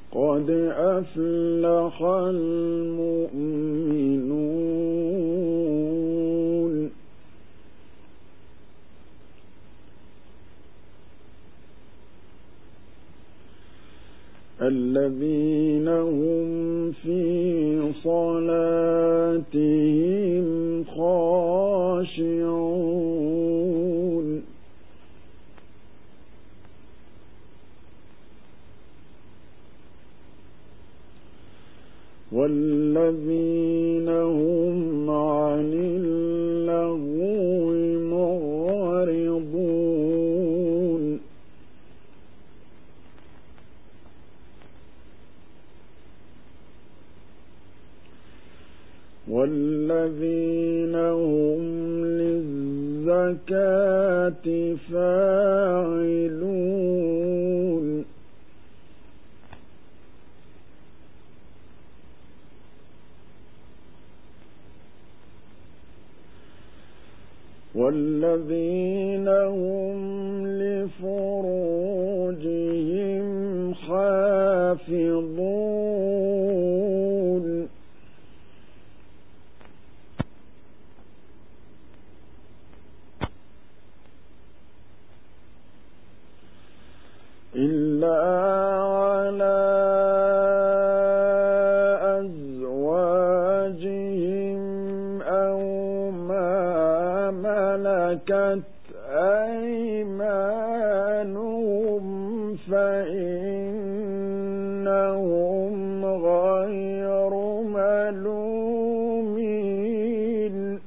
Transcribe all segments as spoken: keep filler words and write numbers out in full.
قد أفلح المؤمنون الذين هم في صلاتهم خاشعون والذين هم عن اللغو معرضون والذين هم للزكاة فاعلون والذين هم لفروجهم حافظون إلا على أزواجهم أو ما ملكت أيمانهم فإنهم غير ملومين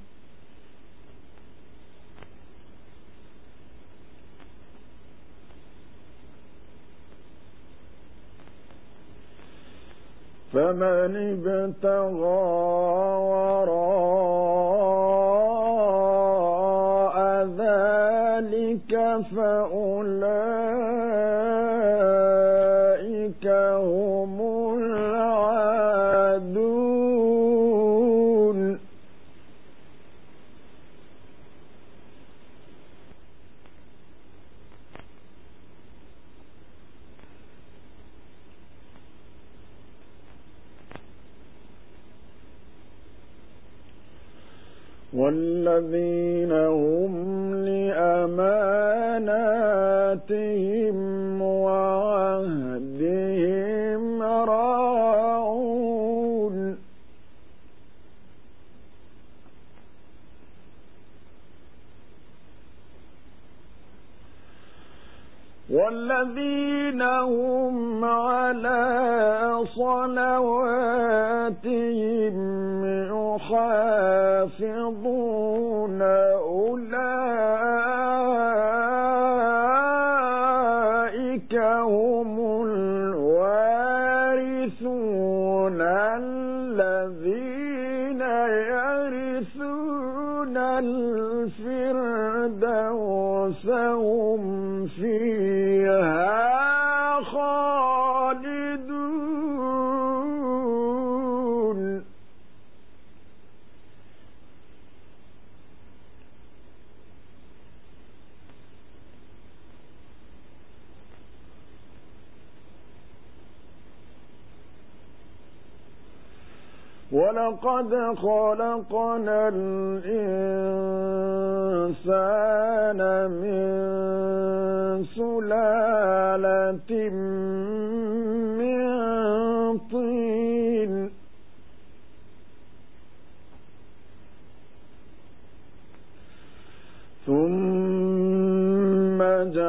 فمن ابتغى وراء ذلك فأولئك هم العادون والذين هم لأماناتهم وعهدهم راعون والذين هم على صلواتهم يحافظون أولئك هم الوارثون الذين يرثون الفردوس هم فيها خالدون ولقد خلقنا الإنسان من سلالة من طين ثم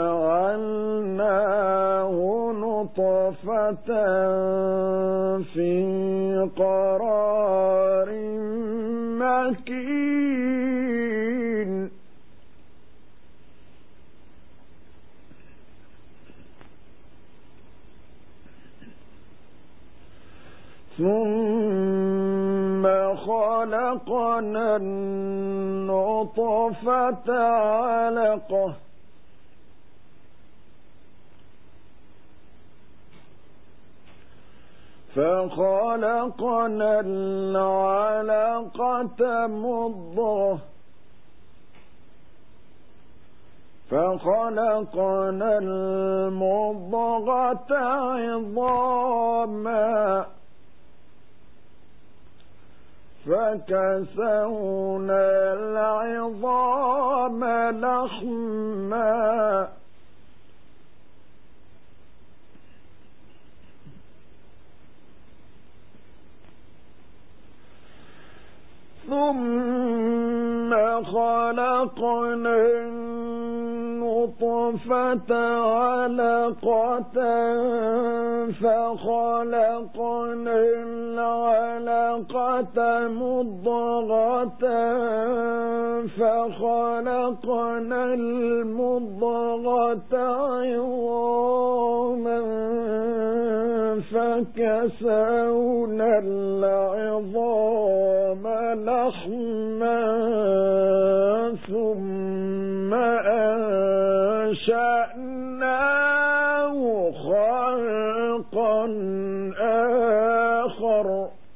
جعلناه نطفة في قرار مكين ثم خلقنا النطفة علقة فخلقنا العلقة مضغة فخلقنا المضغة عظاما فكسونا العظام لحما ثم خلقنا النطفة علقة فخلقنا العلقة مضغة فخلقنا المضغة عظاما فكسونا العظام لحما ثم أنشأناه خلقا آخر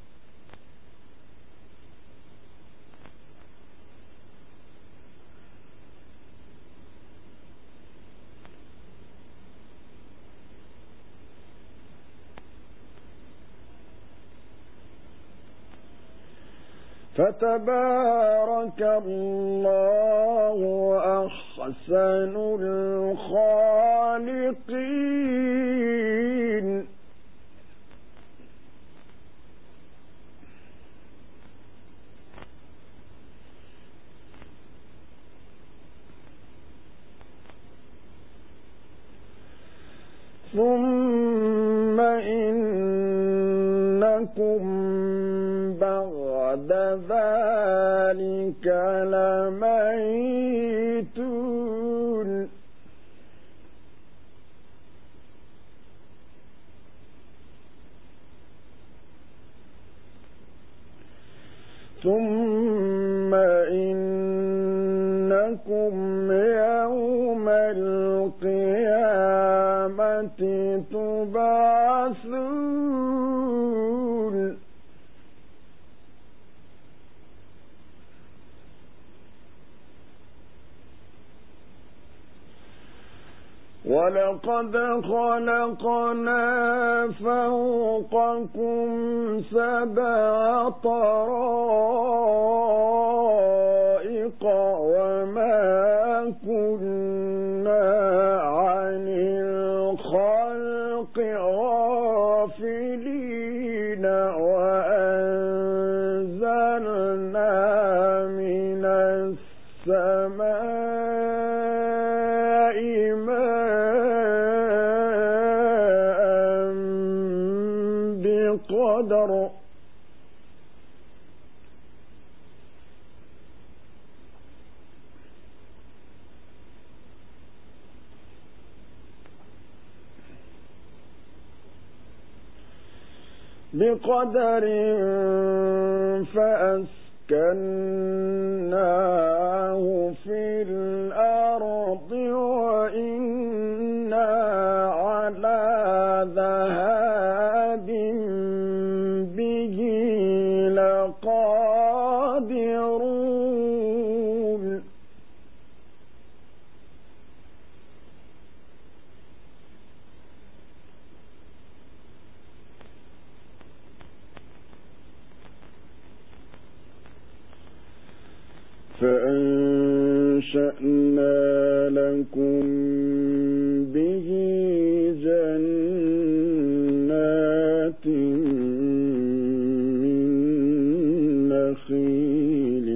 فتبارك الله أحسن الخالقين. ثم إنكم بعد ذلك لميتون. ثم إنكم يوم القيامة تبعثون. ولقد خلقنا فوقكم سبع طرائق وما كنا عن الخلق غافلين وأنزلنا من السماء قدر بقدر فأسكناه في الأرض وإنا على ذهاب به لقادرون. فأنشأنا لكم به جنات من نخيل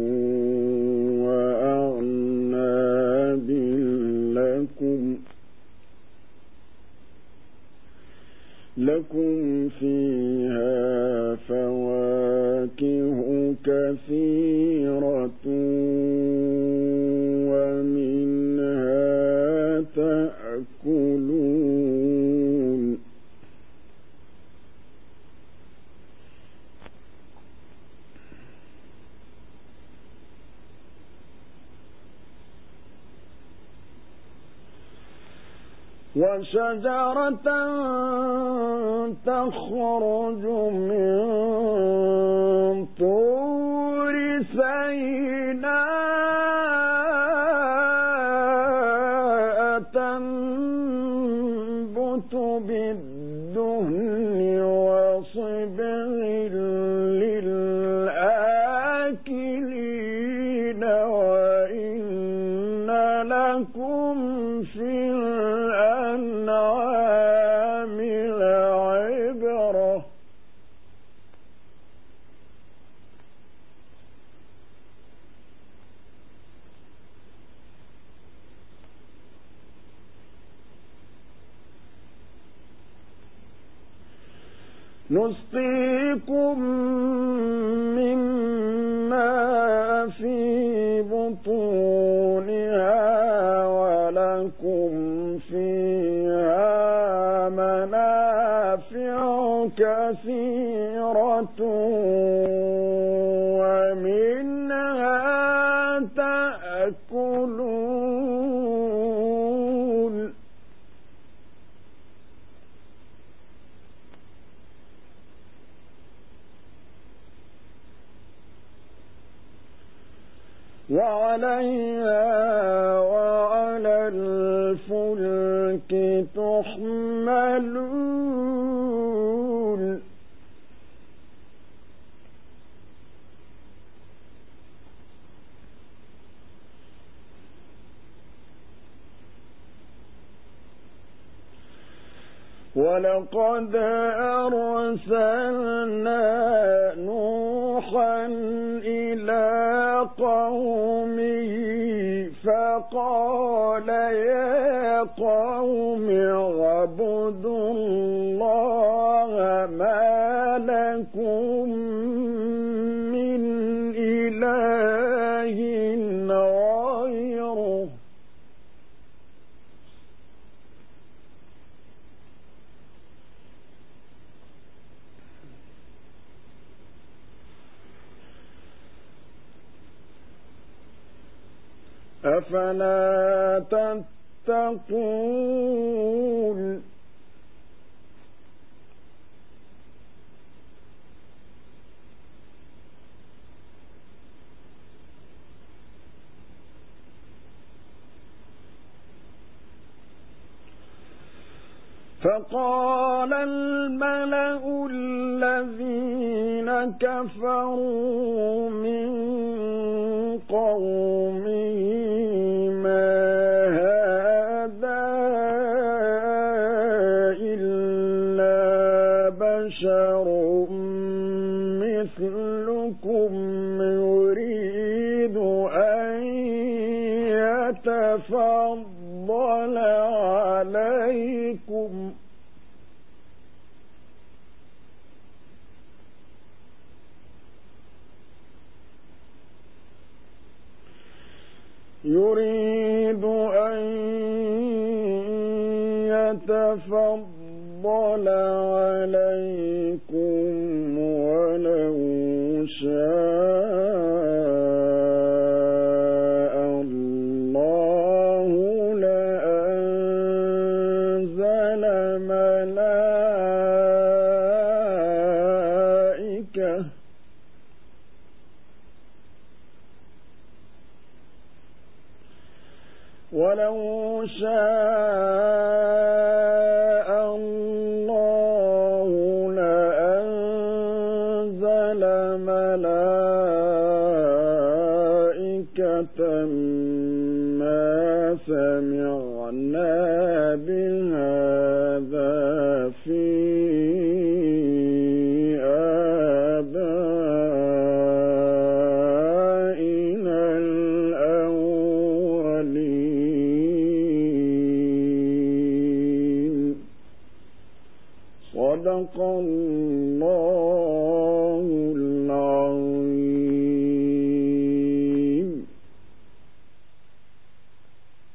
وأعناب لكم لكم فيها فواكه كثيرة ومنها تأكلون. وشجرة تخرج من طور سيناء لكم في الأنعام لعبرة نسقيكم مما في بطونها ولكم فيها منافع كثيرة ومنها تأكلون وعليها وعلى الفلك تحملون ولقد أرسلنا نوحا إلى قومه فقال يا قوم اعبدوا الله ما لكم من إله غيره أفلا تتقون فقال الملأ الذين كفروا من قومه ما هذا إلا بشر مثلكم يريد أن يتفضل عليكم يريد أن يتفضل عليكم ولو شاء الله لأنزل ملائكة ولو شاء الله لأنزل ملائكة ما سمعنا بهذا في صدق الله